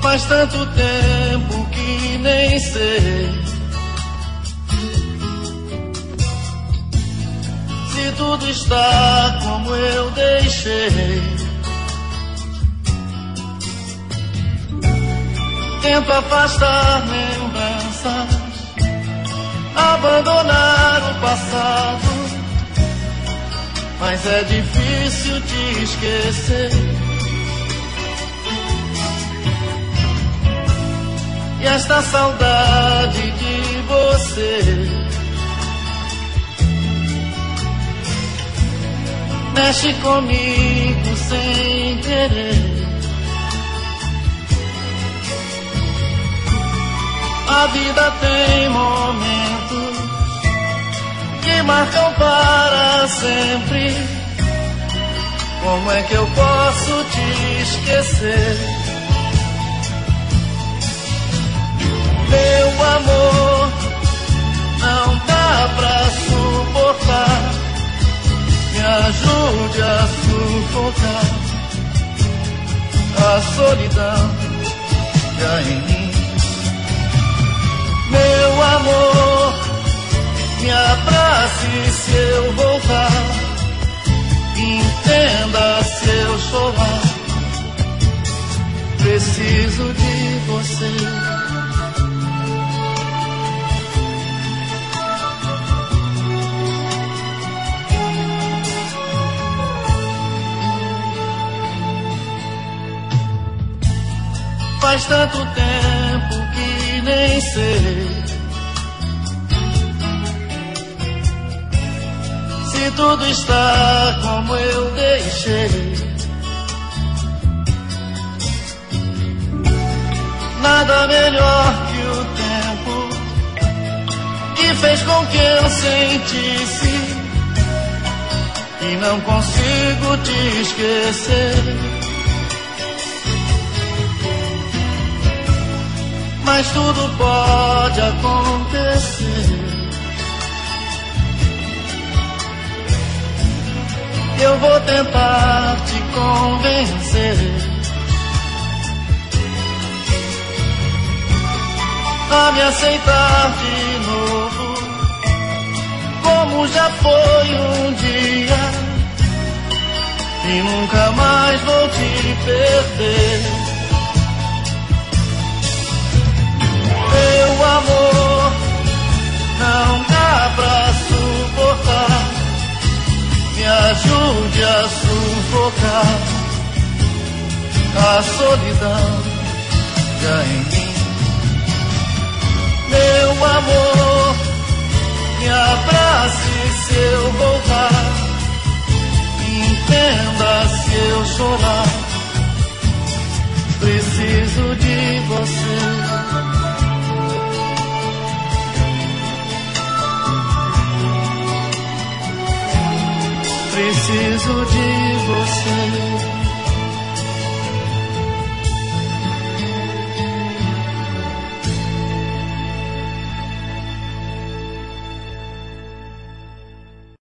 Faz tanto tempo que nem sei se tudo está como eu deixei. Tento afastar lembranças, abandonar o passado, mas é difícil te esquecer. E esta saudade de você mexe comigo sem querer. A vida tem momentos que marcam para sempre. Como é que eu posso te esquecer? Meu amor, não dá pra suportar. Me ajude a sufocar a solidão que há em mim. Meu amor, me abrace se eu voltar. Entenda se eu chorar. Preciso de você. Faz tanto tempo que nem sei se tudo está como eu deixei. Nada melhor que o tempo que fez com que eu sentisse e não consigo te esquecer. Mas tudo pode acontecer. Eu vou tentar te convencer a me aceitar de novo, como já foi um dia, e nunca mais vou te perder. Meu amor, não dá pra suportar. Me ajude a sufocar a solidão que há em mim. Meu amor, me abrace se eu voltar. Entenda se eu chorar. Preciso de você. Preciso de você.